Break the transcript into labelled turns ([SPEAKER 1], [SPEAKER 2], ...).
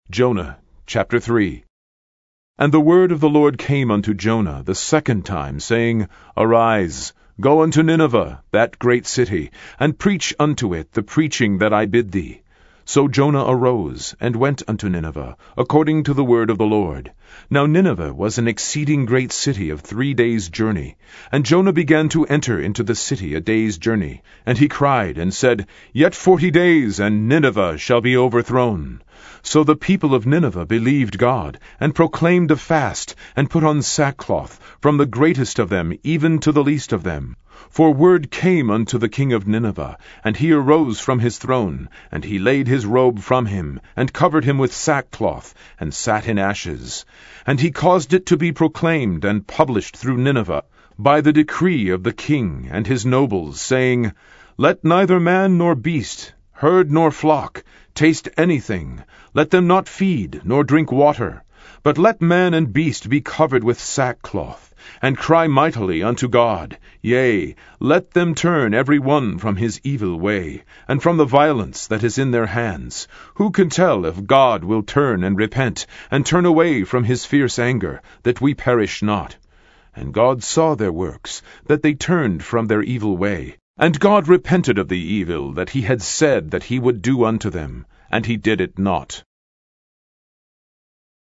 [SPEAKER 1] Jonah chapter 3. And the word of the Lord came unto Jonah the second time, saying, Arise, go unto Nineveh, that great city, and preach unto it the preaching that I bid thee. So Jonah arose, and went unto Nineveh, according to the word of the Lord. Now Nineveh was an exceeding great city of 3 days' journey. And Jonah began to enter into the city a day's journey. And he cried, and said, Yet 40 days, and Nineveh shall be overthrown. So the people of Nineveh believed God, and proclaimed a fast, and put on sackcloth, from the greatest of them even to the least of them. For word came unto the king of Nineveh, and he arose from his throne, and he laid his robe from him, and covered him with sackcloth, and sat in ashes. And he caused it to be proclaimed and published through Nineveh, by the decree of the king and his nobles, saying, Let neither man nor beast, herd nor flock, taste anything, let them not feed, nor drink water, but let man and beast be covered with sackcloth, and cry mightily unto God. Yea, let them turn every one from his evil way, and from the violence that is in their hands. Who can tell if God will turn and repent, and turn away from his fierce anger, that we perish not? And God saw their works, that they turned from their evil way. And God repented of the evil that he had said that he would do unto them, and he did it not.